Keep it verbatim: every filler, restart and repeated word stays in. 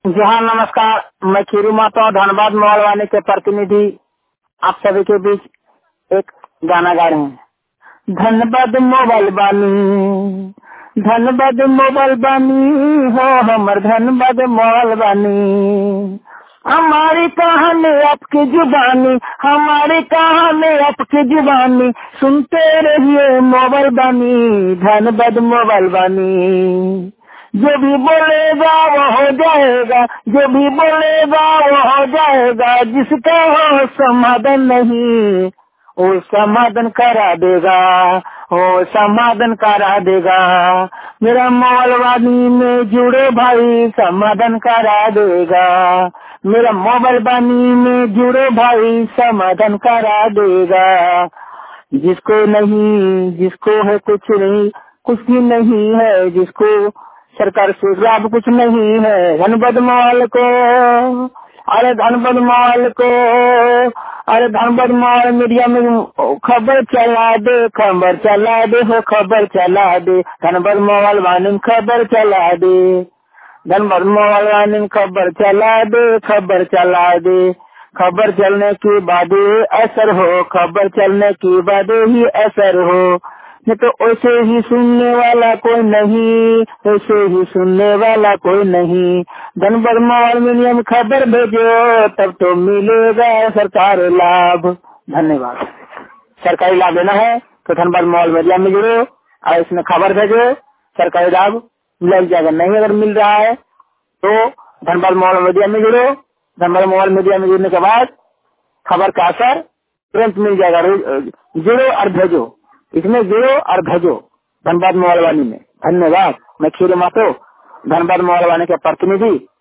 जी हाँ, नमस्कार। मैं खीरू माता धनबाद मोबाइल के प्रतिनिधि आप सभी के बीच एक गाना गा रहे हैं। धनबाद मोबाइल बानी, धनबाद मोबाइल बानी हो हमर धनबाद मोबाइल बानी। हमारी कहानी आपकी जुबानी, हमारी कहानी आपकी जुबानी, सुनते रहिए मोबाइल बानी, धनबाद मोबाइल बानी। जो भी बोलेगा वो हो जाएगा, जो भी बोलेगा वो हो जाएगा, जिसका हो समाधान नहीं वो समाधान करा देगा, वो समाधान करा देगा। मेरा मोबाइल में जुड़े भाई समाधान करा देगा, मेरा मोबाइल बानी में जुड़े भाई समाधान करा देगा। जिसको नहीं, जिसको है कुछ नहीं, कुछ भी नहीं है, जिसको सरकार से लाभ कुछ नहीं है, धनबाद मोबाइल को, अरे धनबाद मोबाइल को, अरे धनबाद मोबाइल मीडिया में खबर चला दे, खबर चला दे हो, खबर चला दे, धनबाद मोबाइल वाले में खबर चला दे, धनबाद मोबाइल वाले में खबर चला दे, खबर चला दे। खबर चलने के बाद असर हो, खबर चलने के बाद ही असर हो, नहीं तो ऐसे ही सुनने वाला कोई नहीं, ऐसे ही सुनने वाला कोई नहीं। धनबाद मोबाइल मीडिया में खबर भेजो तब तो मिलेगा सरकारी लाभ। धन्यवाद। सरकारी लाभ लेना है तो धनबाद मोबाइल मीडिया में जुड़ो और इसमें खबर भेजो, सरकारी लाभ मिल जाएगा। नहीं अगर मिल रहा है तो धनबाद मोबाइल मीडिया में जुड़ो, धनबाद मोबाइल मीडिया में जुड़ने के बाद खबर का असर तुरंत मिल जाएगा। जुड़ो और भेजो, इसमें जुड़ो और भेजो धनबाद मोबाइल वाणी में। धन्यवाद। मैं खीरू मातो धनबाद मोबाइल वाणी के प्रतिनिधि